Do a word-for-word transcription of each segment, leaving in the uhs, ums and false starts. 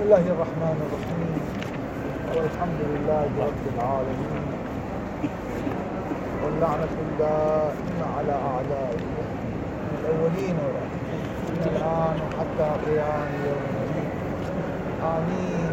الله الرحمن الرحيم، والحمد لله رب العالمين، واللعنة الدائمة على أعدائه الأولين والآخرين من الآن وحتى قيام يوم الدين، آمين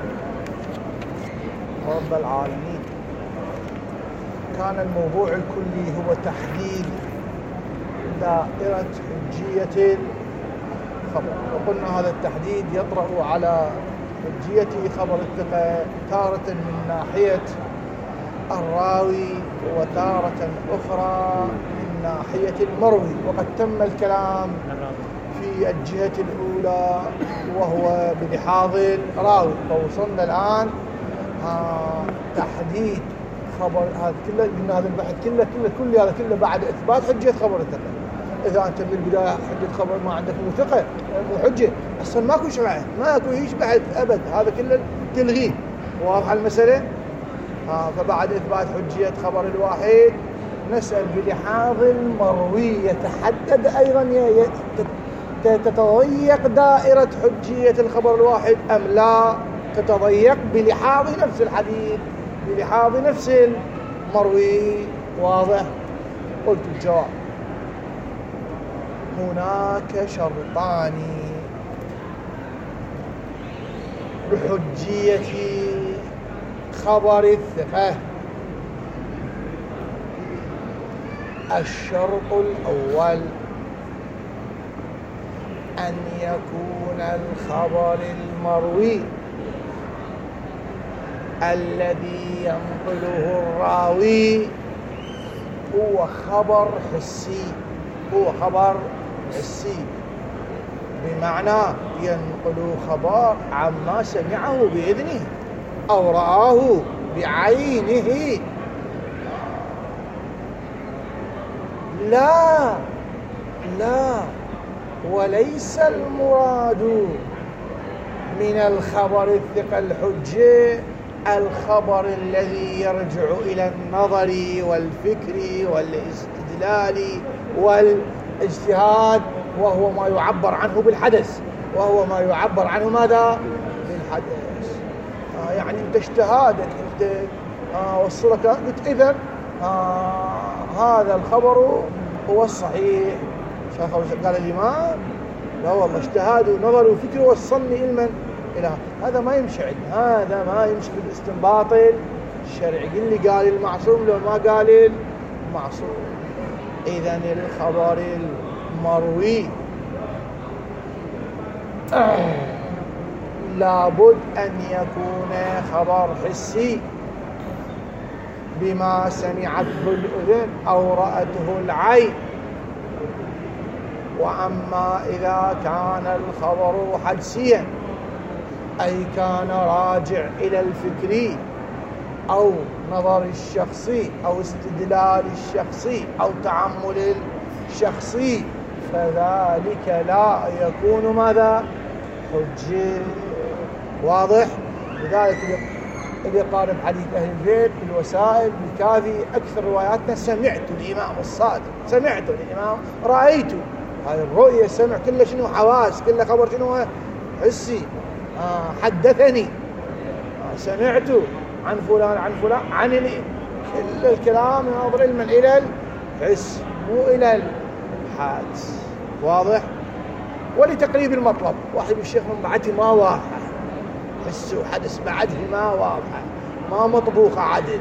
رب العالمين. كان الموضوع الكلي هو تحديد دائرة حجية الخبر، وقلنا هذا التحديد يطرأ على حجية خبر الثقة تارة من ناحية الراوي وتارة أخرى من ناحية المروي، وقد تم الكلام في الجهة الأولى وهو بلحاظ الراوي، فوصلنا الآن آه تحديد خبر هذا كله. قلنا هذا البحث كله كله كله هذا كله بعد إثبات حجية خبر الثقة. إذا أنت من البداية حجة خبر ما عندك مو ثقة مو حجة، أصلا ماكو شرعه ماكو هيش بحث أبد، هذا كله تلغيه. واضح المسألة؟ آه فبعد إثبات حجية خبر الواحد نسأل بلحاظ المروي يتحدد أيضا تتضيق دائرة حجية الخبر الواحد أم لا تتضيق بلحاظ نفس الحديث بلحاظ نفس المروي. واضح؟ قلت الجواب هناك شرطان بحجية خبر الثقة. الشرط الأول أن يكون الخبر المروي الذي ينقله الراوي هو خبر حسي، هو خبر حسي بمعنى ينقل خبر عما سمعه بإذنه أو رآه بعينه. لا لا وليس المراد من الخبر الثقة الحجة الخبر الذي يرجع إلى النظر والفكر والاستدلال والاجتهاد، وهو ما يعبر عنه بالحدث، وهو ما يعبر عنه ماذا؟ بالحدث. آه يعني انت اجتهادك انت آه وصلك قلت إذن آه هذا الخبر هو الصحيح. قال الإمام لا والله اجتهاد ونظر وفكر وصلني علما إلى هذا ما يمشي عندنا، هذا ما يمشي بالاستنباط الشرعي. قل لي قال المعصوم لو ما قال المعصوم. إذن الخبر المروي آه. لابد أن يكون خبر حسي بما سمعته الأذن أو رأته العين. وأما إذا كان الخبر حدسيا أي كان راجع إلى الفكري أو نظر الشخصي أو استدلال الشخصي أو تعمل الشخصي فذلك لا يكون ماذا؟ حجة. واضح؟ لذلك اللي يقارب حديث أهل البيت بالوسائل بالكافي أكثر رواياتنا سمعت الإمام الصادق، سمعت الإمام، رأيت. هاي الرؤية سمع كله شنو؟ حواس، كله خبر شنو؟ حسي. آه حدثني آه سمعت عن فلان عن فلان عن ال... كل الكلام ينظر علما إلى الحس مو إلى الحادث. واضح؟ ولتقريب المطلب واحد الشيخ من بعده ما واضحة، حس وحدث بعده ما واضحة ما مطبوخة عدل.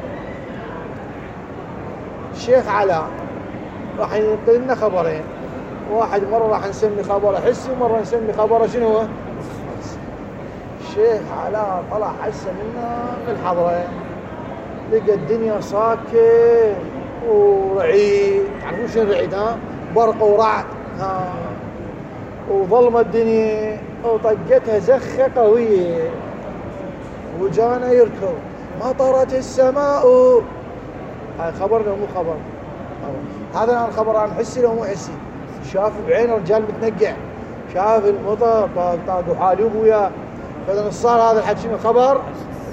الشيخ علاء راح ينقل لنا خبرين، واحد مرة راح نسمي خبره حسي ومرة نسمي خبره شنو هو؟ الشيخ علاء طلع حسه منا في الحضرة، لقى الدنيا ساكت ورعيد. تعرفون شنو رعيد؟ ها برق ورعد ها وظلمة الدنيا وطقتها زخة قوية وجانا يركض مطرت السماء. هاي خبر لو مو خبر؟ هذا الآن خبر عن حسي لو مو حسي؟ شاف بعين الرجال متنقع، شاف المطر طاق طاق وحالوب وياه، فإذا صار هذا الحكي شنو؟ خبر.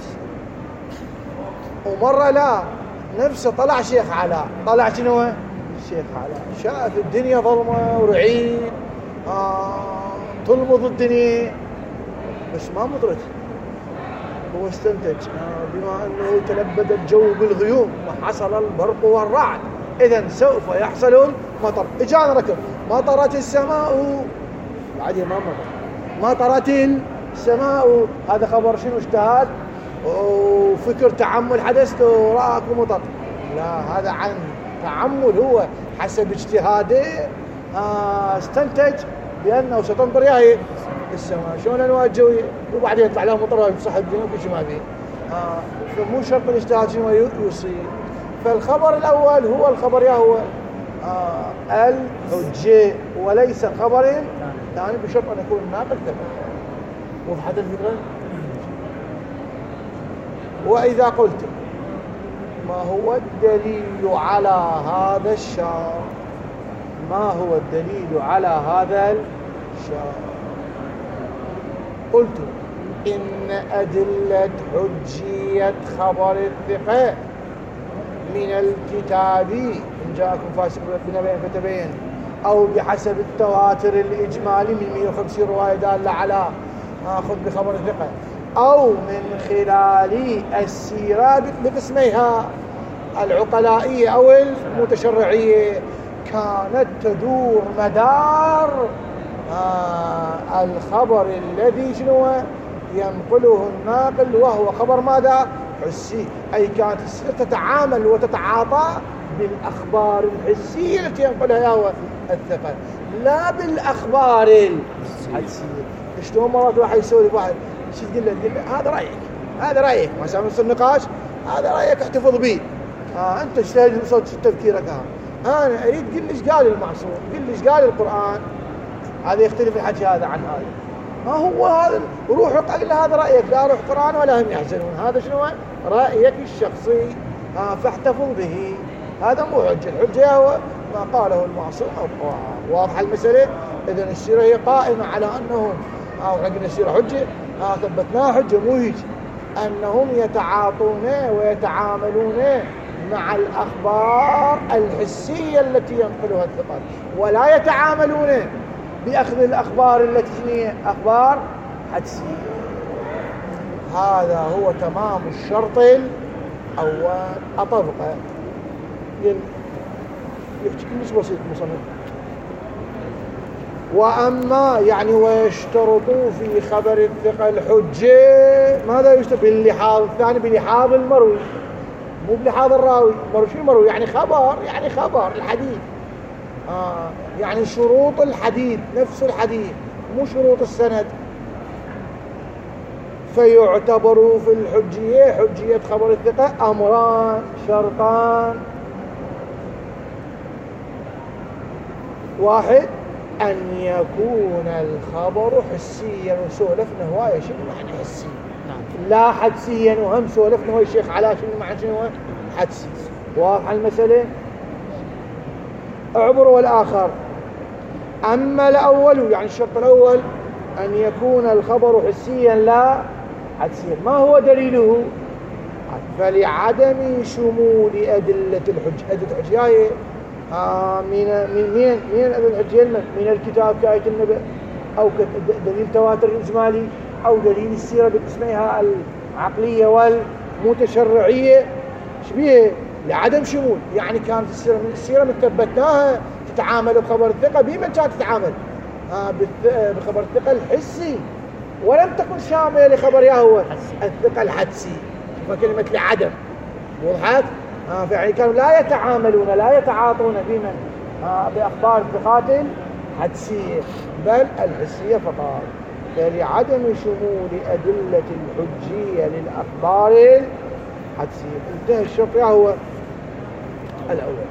ومرة لا نفسه طلع شيخ علاء، طلع شنو؟ الشيخ علاء شاف الدنيا ظلمة ورعيد آه تلمض الدنيا بس ما مطرت. هو استنتج بما أنه تلبد الجو بالغيوم وحصل البرق والرعد إذن سوف يحصل المطر. إجانا ركب مطرت السماء، بعدين ما مطر، مطرت السماء، هذا خبر شنو؟ اجتهاد وفكر تأمل حدث ورأك ومطر؟ لا، هذا عن تأمل، هو حسب اجتهاده استنتج بأنه ستمطر ياهي السماء. شلون الأنواع الجوية وبعدين يطلع لها مطر بصح الجنوب وشمال به. آه فمو شرط الاجتهاد شنو يصير. فالخبر الأول هو الخبر يا هو آه الحجة وليس خبر ثاني بشرط أن يكون الناقل ثبت. وضحت الفكرة؟ وإذا قلت ما هو الدليل على هذا الشرط، ما هو الدليل على هذا الشرط؟ قلت إن أدلة حجية خبر الثقة من الكتاب إن جاءكم فاسق بنبأ فتبين أو بحسب التواتر الإجمالي من مئة وخمسين رواية دالة على آخذ بخبر الثقة، أو من خلال السيرة بقسميها العقلائية أو المتشرعية، كانت تدور مدار آه الخبر الذي شنو ينقله الناقل وهو خبر ماذا؟ حسي. أي كانت تتعامل وتتعاطى بالأخبار الحسية التي ينقلها يهوى الثقة، لا بالأخبار الحسية. شلون مرات واحد يسولف واحد شو تقول له؟ تقول له هذا رأيك، هذا رأيك، ما سامع نص النقاش، هذا رأيك احتفظ به. آه أنت اجتهد بصوت تفكيرك. ها أنا أريد قل لي ايش قال المعصوم، قل لي ايش قال القرآن. هذا يختلف الحكي هذا عن هذا. ما هو هذا روح قال هذا رأيك، لا روح قرآن ولا هم يحزنون، هذا شنو رأيك الشخصي. آه فاحتفظ به، هذا مو حجة. الحجة هو ما قاله المعصوم أو القرآن. واضح المسألة؟ إذن السيرة هي قائمة على أنهم أو حقنا السيرة حجة، آه ثبتناها حجة مو هيك، أنهم يتعاطون ويتعاملون مع الأخبار الحسية التي ينقلها الثقات، ولا يتعاملون بأخذ الأخبار التي هي أخبار حدسية. هذا هو تمام الشرط الأول. أطبقه يحكي كلش بسيط مصنف. وأما يعني ويشترطوا في خبر الثقة الحجة، ماذا يشترط؟ باللحاظ الثاني، بلحاظ المروي، مو بلحاظ الراوي. مروي شو المروي؟ يعني خبر، يعني خبر الحديث. آه يعني شروط الحديث، نفس الحديث، مو شروط السند. فيعتبر في الحجية، حجية خبر الثقة، أمران شرطان. واحد أن يكون الخبر حسيا، وسولفنا هواية شنو معنى حسي، لا حدسيا، وهم سولفنا هو الشيخ على شنو معنى شنو حدسي. واضح المسألة؟ اعبر. والآخر أما الأول يعني الشرط الأول أن يكون الخبر حسيا لا حدسيا. ما هو دليله؟ فلعدم شمول أدلة الحج. أدلة الحج هي آه من من مين مين أدلة الحج؟ من الكتاب كآية النبأ، أو دليل تواتر الإجمالي، أو دليل السيرة بقسميها العقلية والمتشرعية. شبيه لعدم شمول. يعني كانت السيرة من السيرة مثبتناها تتعامل بخبر الثقة، بمن كانت تتعامل؟ آه بخبر الثقة الحسي، ولم تكن شاملة لخبر يهوى الثقة الحدسي. فكلمة لعدم وضحت؟ آه فيعني كانوا لا يتعاملون لا يتعاطون بمن آه بأخبار الثقات الحدسية، بل الحسية فقط. فلعدم شمول أدلة الحجية للأخبار الحدسية. انتهى الشرط هو الأول.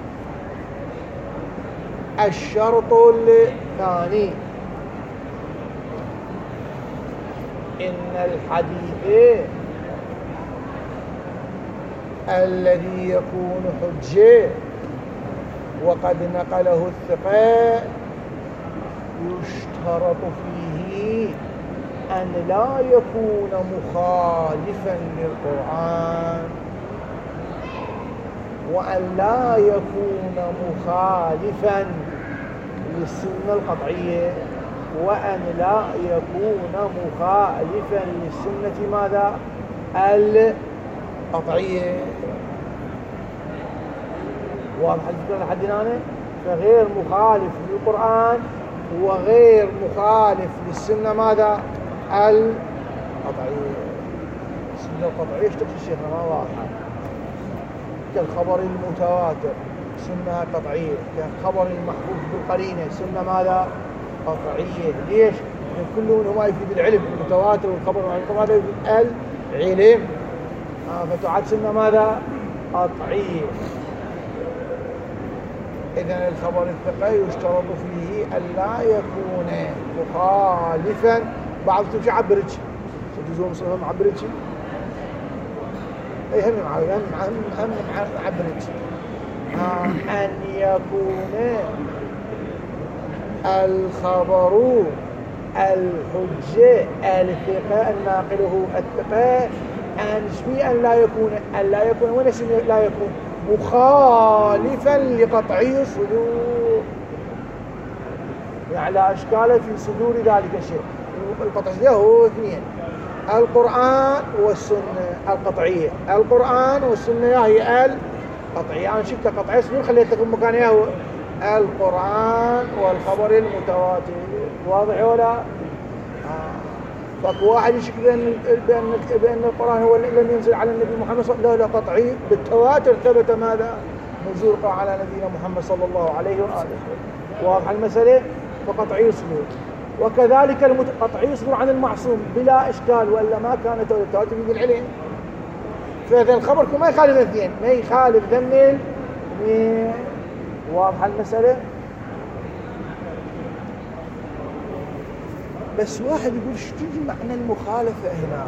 الشرط الثاني إن الحديث الذي يكون حجة وقد نقله الثقة يشترط فيه أن لا يكون مخالفا للقرآن، وأن لا يكون مخالفا للسنة القطعية، وأن لا يكون مخالفا للسنة ماذا؟ القطعية. واضح الفكرة لحد هنا؟ فغير مخالف للقرآن وغير مخالف للسنة ماذا؟ القطعية. السنة القطعية ايش تقصد الشيخنا؟ ما واضحة. كالخبر المتواتر سنة قطعية، كالخبر المحفوظ بالقرينة سنة ماذا؟ قطعية. ليش؟ لأن كل منهما يفيد العلم، المتواتر والخبر المتواتر يفيد العلم، آه فتعد سنة ماذا؟ قطعية. إذن الخبر الثقة يشترط فيه أن لا يكون مخالفا. بعض تمشي عبرج تجوزون مصرهم عبرج أي هم هم هم هم عبرج أن يكون الخبر الحجة الثقة الناقله الثقة أن شبيه أن لا يكون أن لا يكون وين لا يكون مخالفا لقطعي الصدور، يعني لا أشكال في صدور ذلك الشيء. القطعية هو اثنين، القرآن والسنة القطعية. القرآن والسنة هي القطعية. أنا شفت قطعي صدور خليتكم مكانها هو القرآن والخبر المتواتر. واضح ولا؟ آه. فاكو واحد يشك بأن بأن بأن القرآن هو لم ينزل على النبي محمد صلى الله عليه وسلم. قطعي بالتواتر ثبت ماذا؟ نزول على نبينا محمد صلى الله عليه وآله. واضح المسألة؟ فقطعي صدور. وكذلك المتقطعي صدور عن المعصوم بلا إشكال، وإلا ما كانت التواتر في العلم. فإذا الخبر ما يخالف الاثنين، ما يخالف ذنب. واضح المسألة؟ بس واحد يقول شو تجي معنى المخالفة هنا؟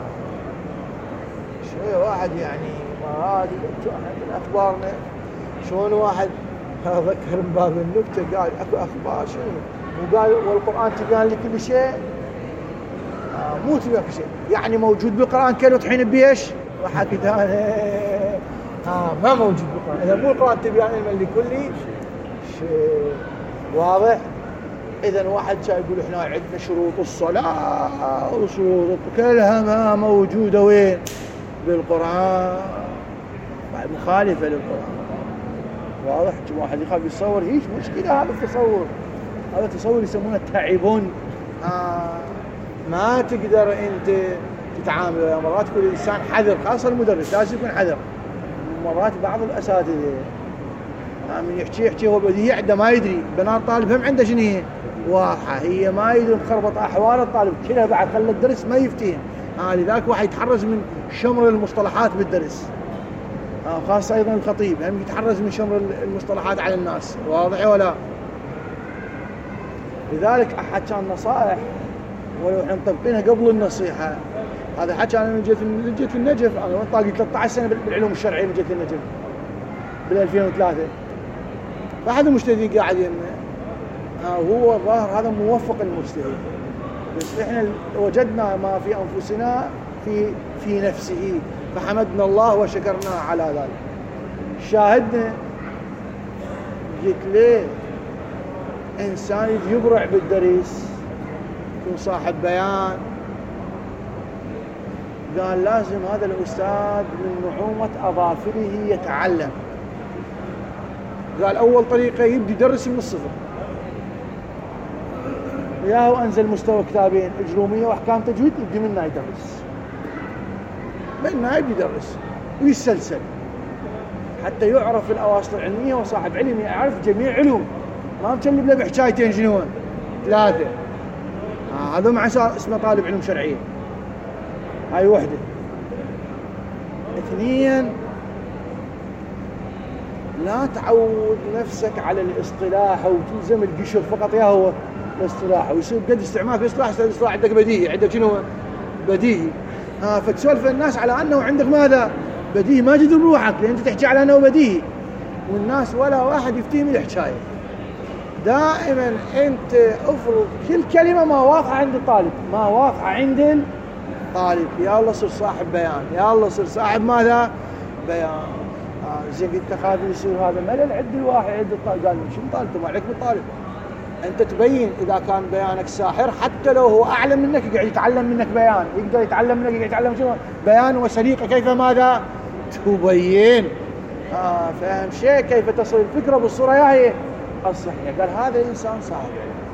شوية واحد يعني ما هذه من أخبارنا شلون واحد ذكر من باب النكتة قال أكو أخبار شنو؟ وقال والقرآن تبين لكل شيء؟ آه مو تبين لكل شيء، يعني موجود بالقرآن كله طحين بيش؟ وحكيت أنا آه ما موجود بالقرآن. إذا مو القرآن تبين لكل شيء. واضح؟ إذن واحد شاي يقول إحنا عندنا شروط الصلاة وشروط كلها ما موجودة وين؟ بالقرآن، مخالفة للقرآن. واضح؟ واحد يخاف يتصور هيش مشكلة هذا التصور، هذا التصور يسمونه تعبون. آه ما تقدر أنت تتعامل ويا مرات كل إنسان حذر، خاصة المدرس لازم يكون حذر. مرات بعض الأساتذة من يحكي يحكي هو بديهي عنده ما يدري، بنات طالب هم عنده شنو هي واضحة، هي ما يدري مخربط أحوال الطالب كلها بعد خلى الدرس ما يفتهم. آه لذلك واحد يتحرز من شمر المصطلحات بالدرس، آه خاصة أيضا الخطيب هم يتحرز من شمر المصطلحات على الناس. واضح ولا؟ لذلك أحد كان نصائح ولو احنا مطبقينها قبل النصيحة. هذا حكى أنا جيت جيت في النجف، أنا طاقي ثلاثة عشر سنة بالعلوم الشرعية جيت في النجف بالألفين وثلاثة. فأحد المجتهدين قاعد يمنا هو الظاهر هذا موفق المجتهد، بس احنا وجدنا ما في أنفسنا في في نفسه فحمدنا الله وشكرناه على ذلك. شاهدنا قلت ليه إنسان يبرع بالدرس يكون صاحب بيان، قال لازم هذا الأستاذ من نعومة أظافره يتعلم. قال أول طريقة يبدي يدرس من الصفر، ياهو أنزل مستوى كتابين إجرومية وأحكام تجويد يبدي منها يدرس، منها يبدي يدرس ويسلسل حتى يعرف الأواسط العلمية وصاحب علم يعرف جميع علوم، ما مكلب له بحكايتين شنو ثلاثة. آه هذا مع اسمه طالب علوم شرعية. هاي وحدة. اثنين، لا تعود نفسك على الاصطلاح وتلزم القشر فقط يا هو الاصطلاح، ويصير قد استعمال في اصطلاح الاصطلاح عندك بديهي، عندك شنو بديهي. ها فتسولف الناس على انه عندك ماذا بديهي، ما جد بروحك لان انت تحكي على انه بديهي والناس ولا واحد يفتهم الحكايه. دائما انت افرض كل كلمه ما واضحه عند الطالب، ما واضحه عند الطالب، يا الله صير صاحب بيان، يا الله صير صاحب ماذا بيان. آه زين قلت خاذ يصير هذا ملل عند الواحد عند الطالب، قال شو طالبته ما عليك بالطالب، أنت تبين إذا كان بيانك ساحر، حتى لو هو أعلم منك يقعد يتعلم منك بيان، يقدر يتعلم منك، يقعد يتعلم شنو بيان وسليقة كيف ماذا تبين. آه فهم شيء كيف تصل الفكرة بالصورة هي الصحيحة. قال هذا الإنسان صاحب.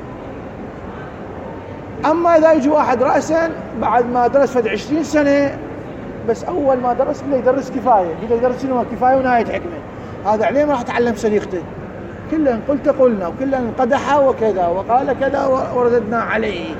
أما إذا يجي واحد رأسا بعد ما درس فد عشرين سنة، بس أول ما درس كله يدرس كفاية، يقدر يدرس شنو كفاية ونهاية حكمة، هذا عليه ما راح يتعلم سليقته. كلن قلت قلنا وكلن قدح وكذا وقال كذا ورددنا عليه.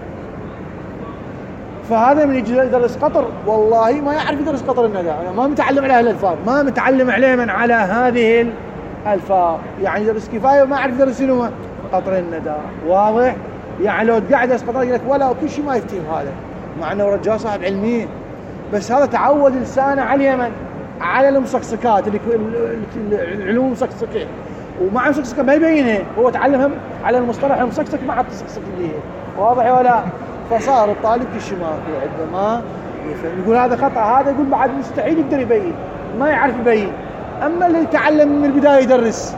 فهذا من يجي يدرس قطر والله ما يعرف يدرس قطر الندى، يعني ما متعلم على الألفاظ، ما متعلم عليه من على هذه الألفاظ، يعني يدرس كفاية وما يعرف يدرس شنو قطر الندى. واضح؟ يعني لو تقعد يدرس قطر يقول لك ولا كل شيء ما يفتهم هذا، مع انه رجال صاحب علمية، بس هذا تعود لسانه على اليمن، على المسكسكات، العلوم المسكسكة، ومع مسكسكة ما يبينها، هو تعلمهم على المصطلح المسكسك مع التسكسك اللي هي. واضح ولا؟ فصار الطالب كشماك عندما يفهم يقول هذا خطأ، هذا يقول بعد مستحيل يقدر يبين، ما يعرف يبين. أما اللي يتعلم من البداية يدرس،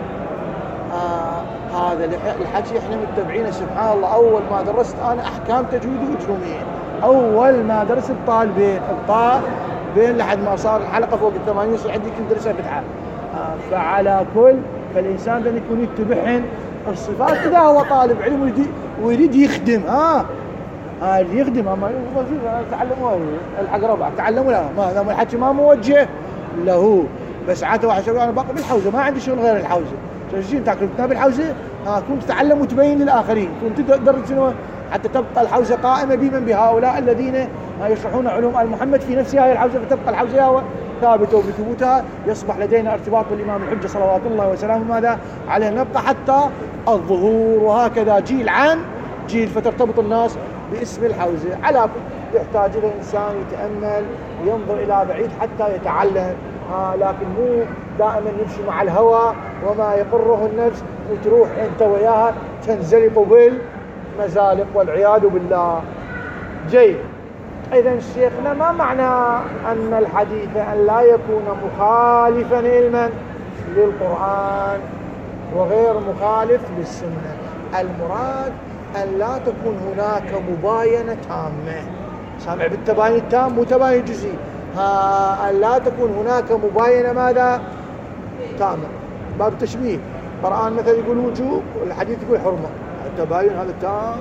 آه هذا الحكي احنا متبعينه سبحان الله. أول ما درست أنا أحكام تجويد وأجرومية، أول ما درست الطالبين الطالبين لحد ما صار الحلقة فوق الثمانين يصير عندي كل درسها فتحة. آه فعلى كل فالإنسان ده يكون يتبعهن الصفات إذا هو طالب علم ويريد, ويريد يخدم. ها ها اللي يخدم ما تعلموا الحق ربع تعلموا لا ما دام الحكي ما موجه له. بس عاده واحد يقول انا باقي بالحوزه ما عندي شغل غير الحوزه، تجين تاكل كتاب الحوزه. ها كنت تتعلم وتبين للاخرين، كنت تدرس شنو حتى تبقى الحوزه قائمه بمن بهؤلاء الذين يشرحون علوم ال محمد في نفس هذه الحوزه، فتبقى الحوزه ثابته وبثبوتها يصبح لدينا ارتباط بالامام الحجه صلوات الله وسلامه ماذا عليه نبقى حتى الظهور. وهكذا جيل عن جيل فترتبط الناس باسم الحوزة. على كل يحتاج إلى إنسان يتأمل وينظر إلى بعيد حتى يتعلم، آه لكن مو دائما يمشي مع الهوى وما يقره النفس وتروح أنت وياها تنزلق بالمزالق والعياذ بالله. جيد. إذن شيخنا ما معنى أن الحديث أن لا يكون مخالفا علما للقرآن وغير مخالف للسنة؟ المراد أن لا تكون هناك مباينة تامة. سامع بالتباين التام مو تباين جزئي. ها أن لا تكون هناك مباينة ماذا تامة. باب التشبيه القرآن مثلا يقول وجوب والحديث يقول حرمة، التباين هذا تام.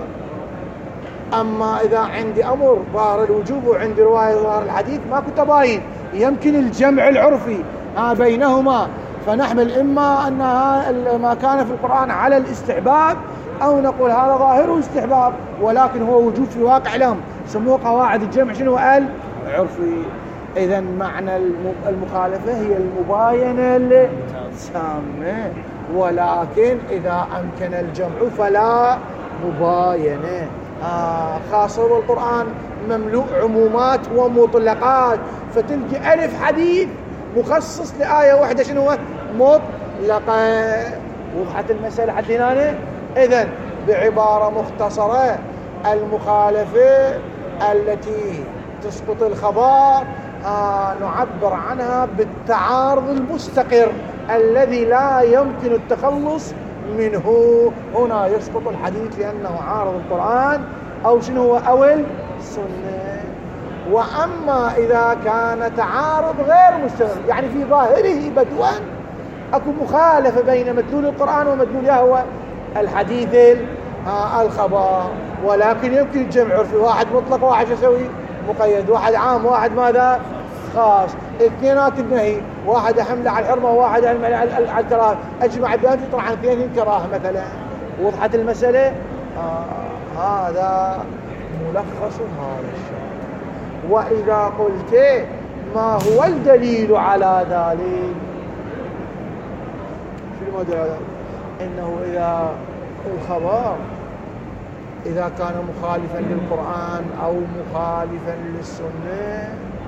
أما إذا عندي أمر ظاهر الوجوب وعندي رواية ظاهر الحديث ماكو تباين، يمكن الجمع العرفي ها بينهما، فنحمل إما أن ما كان في القرآن على الاستحباب أو نقول هذا ظاهره استحباب ولكن هو وجود في واقع الأمر، سموه قواعد الجمع شنو العرفي. إذا معنى المخالفة هي المباينة التامة، ولكن إذا أمكن الجمع فلا مباينة. آه خاصة والقرآن مملوء عمومات ومطلقات، فتلقي ألف حديث مخصص لآية واحدة شنو مطلقة. وضحت المسألة حد هنا؟ إذن بعبارة مختصرة المخالفة التي تسقط الخبر آه نعبر عنها بالتعارض المستقر الذي لا يمكن التخلص منه. هنا يسقط الحديث لأنه عارض القرآن أو شنو هو أو السنة. وأما إذا كان تعارض غير مستقر يعني في ظاهره بدوا أكو مخالفة بين مدلول القرآن ومدلول هو الحديث الخبر، ولكن يمكن الجمع في واحد مطلق واحد يسوي مقيد، واحد عام واحد ماذا خاص، اثنينات النهي، واحد حمله على الحرمة وواحد على الكراهة، أجمع بيان يطرح عن اثنين الكراهة مثلا. وضحت المسألة؟ آه هذا ملخص هذا الشيء. وإذا قلت ما هو الدليل على ذلك؟ شو الدليل على ذلك؟ إنه إذا الخبر إذا كان مخالفا للقرآن أو مخالفا للسنة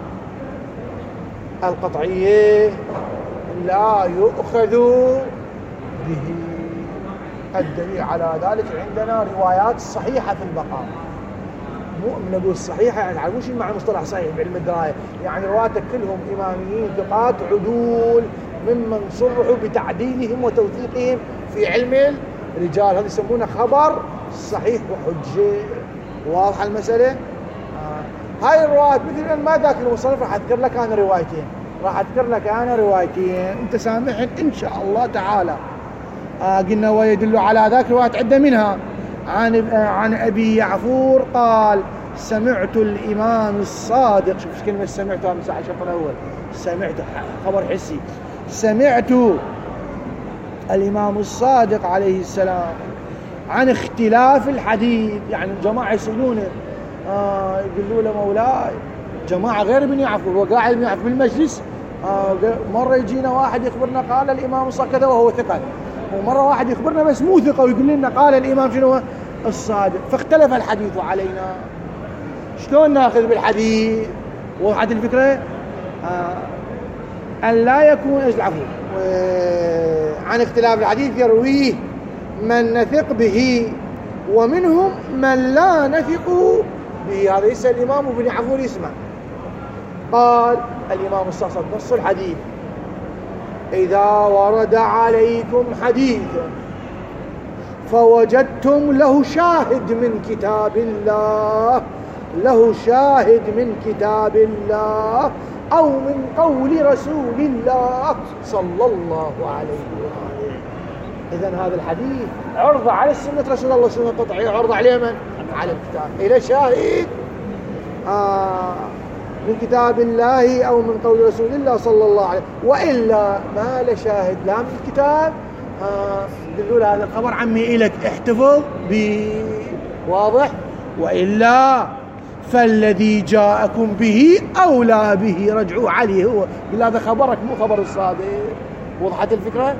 القطعية لا يؤخذ به. الدليل على ذلك عندنا روايات صحيحة في البقاء، مو نقول الصحيحة يعني على وش معنى مصطلح صحيح بعلم الدراية، يعني رواتك كلهم إماميين ثقات عدول ممن صرحوا بتعديلهم وتوثيقهم في علم رجال، هذا يسمونه خبر صحيح وحجة. واضحة المسألة؟ آه. هاي الروايات مثل ما ذاك المصنف راح أذكر لك أنا روايتين، راح أذكر لك أنا روايتين أنت سامحن إن شاء الله تعالى. آه قلنا ويدل على ذاك روايات عدة منها عن آه عن أبي يعفور قال سمعت الإمام الصادق، شوف كلمة سمعتها من ساعة الشرط الأول، سمعت خبر حسي، سمعت الإمام الصادق عليه السلام عن اختلاف الحديث. يعني الجماعة يسألونه آه يقولوا له مولاي، جماعة غير ابن يعفور وقاعد ابن يعفور بالمجلس، آه مرة يجينا واحد يخبرنا قال الإمام الصادق كذا وهو ثقة، ومرة واحد يخبرنا بس مو ثقة ويقول لنا قال الإمام شنو الصادق، فاختلف الحديث علينا. شلون ناخذ بالحديث؟ وضحت الفكرة؟ آه أن لا يكون العفو عن اختلاف الحديث يرويه من نثق به ومنهم من لا نثق به. هذا يسأل الإمام ابن عفور يسمع. قال الإمام الصادق نص الحديث إذا ورد عليكم حديث فوجدتم له شاهد من كتاب الله، له شاهد من كتاب الله أو من قول رسول الله صلى الله عليه وآله. إذن هذا الحديث عرض على السنة رسول الله سنة قطعية، عرض عليه من؟ على الكتاب، إلى شاهد آه من كتاب الله أو من قول رسول الله صلى الله عليه، وإلا ما له شاهد لا من الكتاب آه يقولوا له هذا الخبر عمي إلك احتفظ به. واضح؟ وإلا فالذي جاءكم به أولى به، رجعوا عليه، هو قل هذا خبرك مو خبر الصادق. وضحت الفكرة؟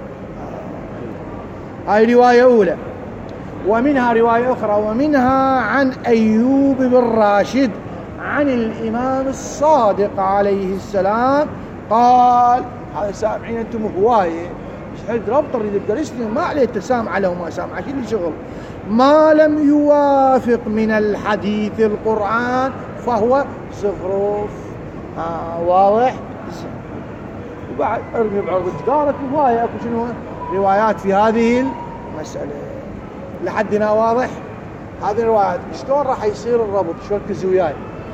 هاي رواية أولى. ومنها رواية أخرى ومنها عن أيوب بن راشد عن الإمام الصادق عليه السلام قال، هذا سامعين أنتم هواية مش حد ربط اللي درسني ما عليه تسامع له ما سامع كل شغل، ما لم يوافق من الحديث القرآن فهو زخرف. آه واضح؟ وبعد ارمي بعرض قالت هواية اكو شنو روايات في هذه المسألة لحدنا. واضح؟ هذه الروايات شلون راح يصير الربط؟ شو ركزوا وياي.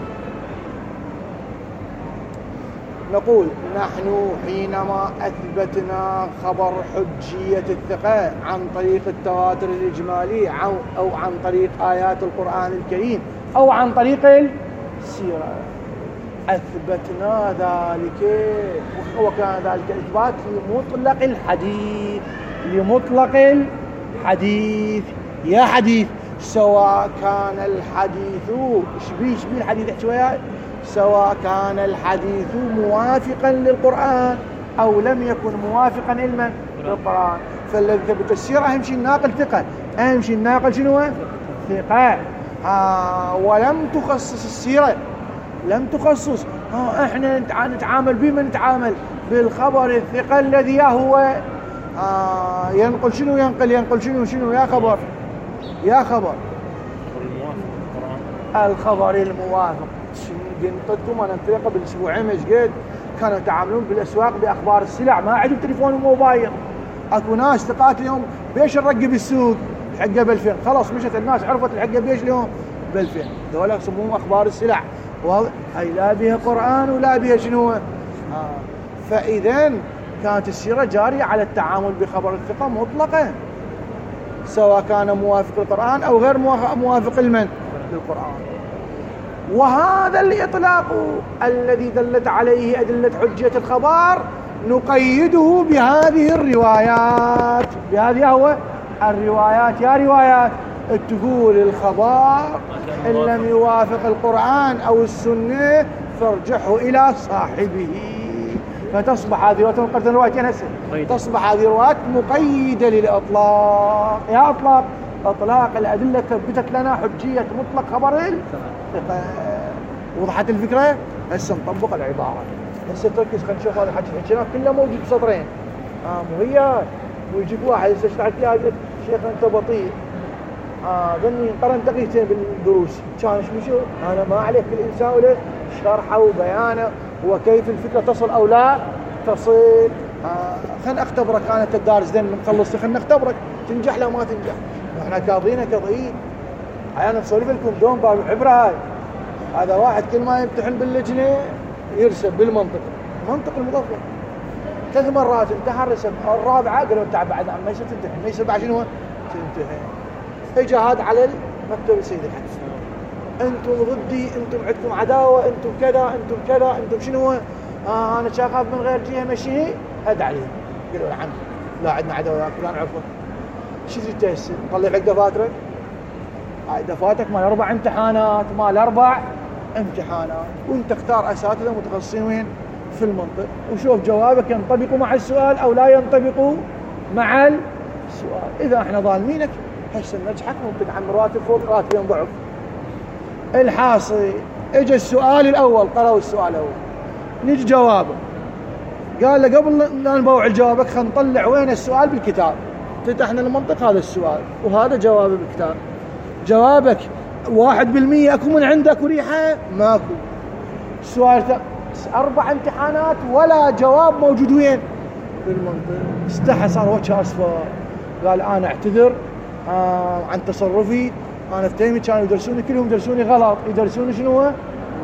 نقول نحن حينما أثبتنا خبر حجية الثقة عن طريق التواتر الإجمالي أو عن طريق آيات القرآن الكريم أو عن طريق السيرة، أثبتنا ذلك، وكان ذلك إثبات لمطلق الحديث، لمطلق الحديث يا حديث، سواء كان الحديث شبيه شبيه الحديث احكي وياي، سواء كان الحديث موافقا للقرآن أو لم يكن موافقا لمن؟ للقرآن. فالذي ثبت السيرة أهم شيء الناقل ثقة، أهم شيء الناقل شنو؟ ثقة. آه ولم تخصص السيرة، لم تخصص آه احنا نتعامل بمن نتعامل بالخبر الثقة الذي هو آه ينقل شنو ينقل ينقل شنو شنو يا خبر يا خبر الخبر الموافق. قلتلكم انا انت قبل اسبوعين مش قد كانوا يتعاملون بالاسواق باخبار السلع، ما عندهم تليفون وموبايل. اكو ناس ثقات اليوم بيش نرقي بالسوق الحقه بألفين، خلاص مشت الناس عرفت الحقه بيش اليوم بألفين، ذولا يسموهم اخبار السلع. هاي لا بها قرآن ولا بها شنو. آه. فاذا كانت السيره جاريه على التعامل بخبر الثقه مطلقا، سواء كان موافق للقرآن او غير موافق لمن؟ للقرآن. وهذا الإطلاق الذي دلت عليه أدلة حجية الخبر نقيده بهذه الروايات، بهذه هو الروايات يا روايات تقول الخبر إن لم يوافق القرآن أو السنة فارجحه إلى صاحبه، فتصبح هذه الروايات روايتين هسه تصبح هذه الروايات مقيدة للإطلاق. يا أطلاق اطلاق الادله ثبتت لنا حجيه مطلق خبر الثقه. وضحت الفكره؟ هسه نطبق العباره، هسه تركز خلينا نشوف هذا الحكي حكيناه كله موجود بسطرين. اه مو هي ويجيك واحد هسه اشرح لي هذا شيخ انت بطيء اه ظني قرن دقيقتين بالدروس كان شو شو انا ما عليك الانسان له شرحه وبيانه وكيف الفكره تصل او لا تصل. آه خلنا اختبرك، انا انت دارس زين مخلص، خلنا نختبرك تنجح لو ما تنجح. احنا كاظينا كضيين. انا بسولف لكم دوم باب عبره. هاي هذا واحد كل ما يمتحن باللجنه يرسب بالمنطق، منطق المظفر ثلاث مرات امتحن رسب، الرابعه قالوا تعب بعد ما يصير تمتحن، ما يصير بعد شنو تمتحن. اجى هذا على المكتب السيد الحدث، انتم ضدي، انتم عندكم عداوه، انتم كذا، انتم كذا، انتم شنو؟ آه انا شاخاف من غير جهه مشيه هد عليه. قالوا له عم لا عندنا عداوه وياك لا نعرفه. شو تريد تهسه؟ طلع لك دفاترك، هاي دفاترك مال اربع امتحانات، مال اربع امتحانات، وانت اختار اساتذه متخصصين وين؟ في المنطق، وشوف جوابك ينطبق مع السؤال او لا ينطبق مع السؤال. اذا احنا ظالمينك هسه نجحك ممكن عن راتب فوق راتبين ضعف. الحاصل اجى السؤال الاول، قرأوا السؤال الاول، نيجي جوابه. قال له قبل لا نبوع جوابك خلينا نطلع وين السؤال بالكتاب. فتحنا المنطق، هذا السؤال وهذا جوابه بالكتاب. جوابك واحد بالمية اكو من عندك وريحه ماكو. السؤال اربع امتحانات ولا جواب موجود وين؟ بالمنطق. استحى، صار وجهه اصفر، قال انا اعتذر آه عن تصرفي، انا افتهمي كانوا يدرسوني كلهم يدرسوني غلط، يدرسوني شنو غلط.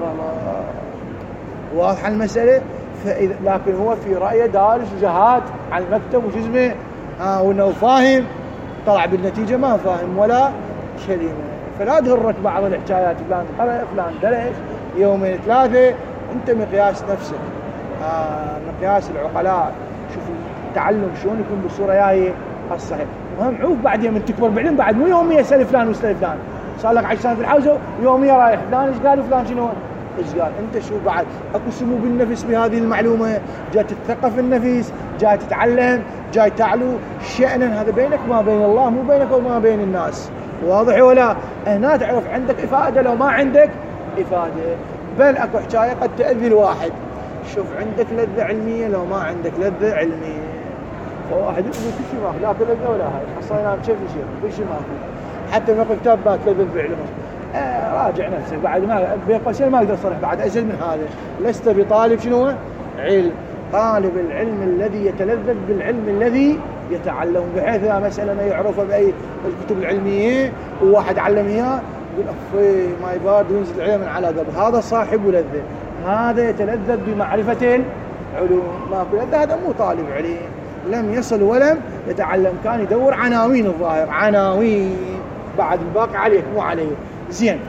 واضحه المساله. فإذا لكن هو في رايه دارس جهاد على المكتب وش اسمه آه وانه فاهم، طلع بالنتيجه ما فاهم ولا كلمه. فلا تغرك بعض الحكايات، فلان قرأ فلان درس يومين ثلاثه، انت مقياس نفسك آه مقياس العقلاء. شوف التعلم شلون يكون بالصوره جايه الصحيح. مهم عوف بعدين من تكبر بعدين بعد مو يوميا سال فلان وسال فلان، صار لك عشر سنين في الحوزه يوميا رايح فلان ايش قال وفلان شنو ايش قال. انت شو بعد اكو سمو بالنفس بهذه المعلومه، جاي تتثقف النفس، جاي تتعلم، جاي تعلو شأنا. هذا بينك وما بين الله، مو بينك وما بين الناس. واضح ولا؟ هنا تعرف عندك افاده لو ما عندك افاده. بل اكو حكايه قد تاذي الواحد. شوف عندك لذه علميه لو ما عندك لذه علميه. فواحد يقول كل شيء ماكو، لا لذه ولا هاي حصينا بشيء شيء كل شيء ماكو. حتى من كتاب بات لذه بعلمه. آه راجع نفسك بعد، ما بين قوسين ما اقدر اصرح بعد ازل من هذا. لست بطالب شنو؟ علم. طالب العلم الذي يتلذذ بالعلم الذي يتعلم، بحيث لا مساله ما يعرفها باي الكتب العلميه وواحد علم اياه يقول افي ما يبارد وينزل العلم من على قبل. هذا صاحب لذه، هذا يتلذذ بمعرفه العلوم. ماكو لذه، هذا مو طالب علم، لم يصل ولم يتعلم، كان يدور عناوين الظاهر، عناوين بعد الباقي عليك مو عليه. زين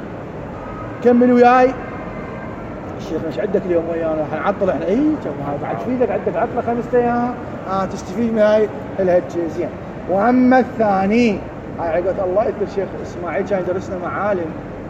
كمل وياي. الشيخ مش عندك اليوم ويانا حنعطل احنا؟ اي هاي بعد تفيدك، عندك عطله خمسة ايام اه تستفيد من هاي الهجه. زين. واما الثاني هاي عقد الله يذكر الشيخ اسماعيل كان يدرسنا معالم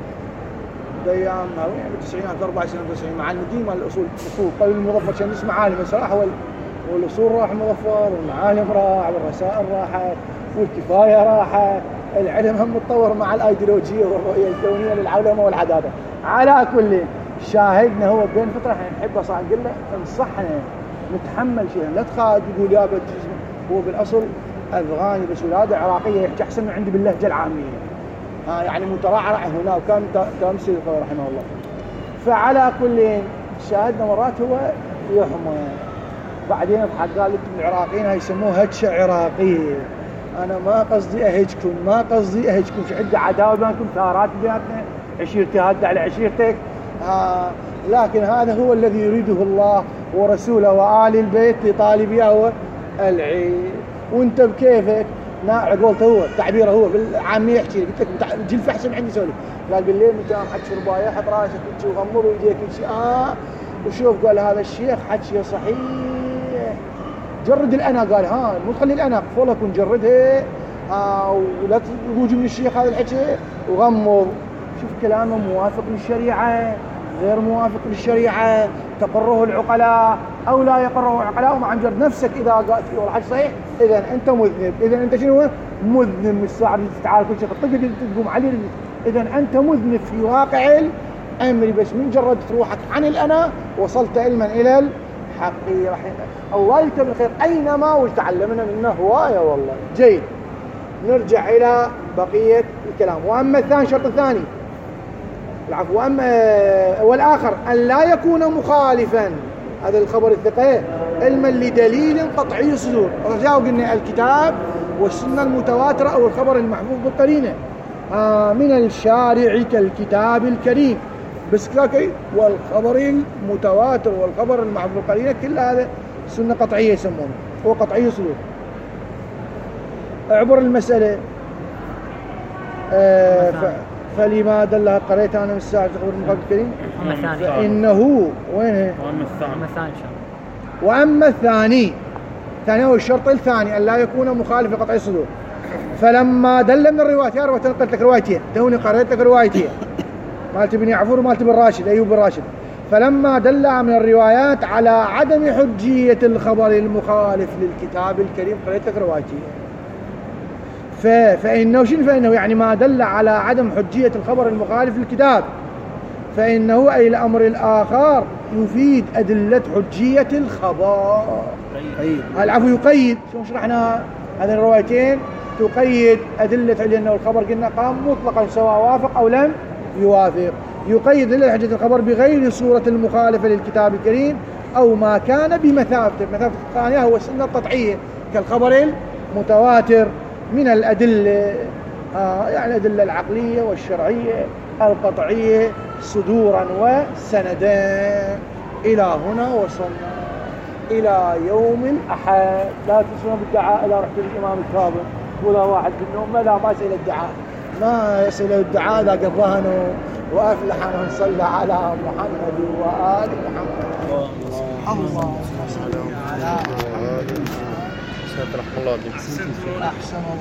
بايام يعني بالتسعينات اربع سنين تسعين معالم الدين مال الاصول، اصول قبل المظفر كان اسمه معالم الصراحه، والاصول راح مظفر، والمعالم راح، والرسائل راحت، والكفايه راحت. العلم هم متطور مع الايديولوجيه والرؤيه الكونيه للعولمه والعداده. على كل شاهدنا هو بين فتره احنا نحبه صح نقول له انصحنا نتحمل شيء، لا تخاف تقول يا بنت. هو بالاصل افغاني بس ولاده عراقيه، يحكي احسن من عندي باللهجه العاميه. ها يعني مترعرع هنا، وكان تمثيل رحمه الله. فعلى كل شاهدنا مرات هو يحمى. بعدين بحق قال لكم العراقيين هاي يسموه هجه عراقيه. انا ما قصدي اهجكم، ما قصدي اهجكم، شو عندي عداوه بينكم، ثارات بيناتنا، عشيرتي هاد على عشيرتك. آه لكن هذا هو الذي يريده الله ورسوله وآل البيت لطالبيه هو العلم. وانت بكيفك ناعد. قلت هو تعبيره هو بالعاميه يحكي قلت لك جلف احسن عندي سولف. قال بالليل انت حد شربايه حط راسك وغمر ويديك شيء اه وشوف. قال هذا الشيخ حكي صحيح، جرد الانا. قال ها مو تخلي الانا قفولك ونجردها آه ولا تروج من الشيخ هذا الحكي وغمض. شوف كلامه موافق للشريعه غير موافق للشريعه، تقره العقلاء او لا يقره العقلاء، ومع مجرد نفسك اذا قالت فيه والله حكي صحيح اذا انت مذنب. اذا انت شنو مذنب؟ مش صعب تتعال كل شيء تقدر تقوم عليه. اذا انت مذنب في واقع الامر، بس من جرد روحك عن الانا وصلت علما الى الحق. رحمه الله يكتب الخير اينما وتعلمنا منه هوايه والله. جيد، نرجع الى بقيه الكلام. واما الثاني الشرط الثاني العفو واما والاخر ان لا يكون مخالفا. هذا الخبر الثقه علما لدليل قطعي الصدور. رجعوا قلنا الكتاب والسنة المتواترة أو الخبر المحفوظ بالقرينة آه من الشارع كالكتاب الكريم بس كاكي والخبر المتواتر والخبر المحفوظ بالقرينة كل هذا سنة قطعية يسمونه هو قطعي الصدور. اعبر المسألة آه فلما دلها قريت أنا من الساعة الخبر المحفوظ بالقرينة فإنه وين وأما الثاني وأما الثاني ثاني هو الشرط الثاني أن لا يكون مخالف لقطع الصدور. فلما دل من الروايات يا رب تنقلت لك روايتين توني قريت لك روايتين مالت ابن عفور ومالت ابن راشد أيوب بن راشد. فلما دل من الروايات على عدم حجية الخبر المخالف للكتاب الكريم قريت لك روايتين. فإنه شنو فإنه يعني ما دل على عدم حجية الخبر المخالف للكتاب فإنه أي الأمر الآخر يفيد أدلة حجية الخبر. العفو يقيد شو شرحنا هذه الروايتين تقيد أدلة على أنه الخبر قلنا قام مطلقا سواء وافق أو لم يوافق. يقيد أدلة حجية الخبر بغير صورة المخالفة للكتاب الكريم أو ما كان بمثابته. مثابته الثانية هو السنة القطعية كالخبر المتواتر من الأدلة آه يعني الأدلة العقلية والشرعية القطعية صدورا وسندا. إلى هنا وصلنا إلى يوم الأحد. لا تنسون بالدعاء إذا رحت للإمام الكاظم ولا واحد منهم لا ما يسأل الدعاء ما يسأل الدعاء إذا قضاهنه وأفلح من صلى على محمد وآل محمد. اللهم صل على محمد. الله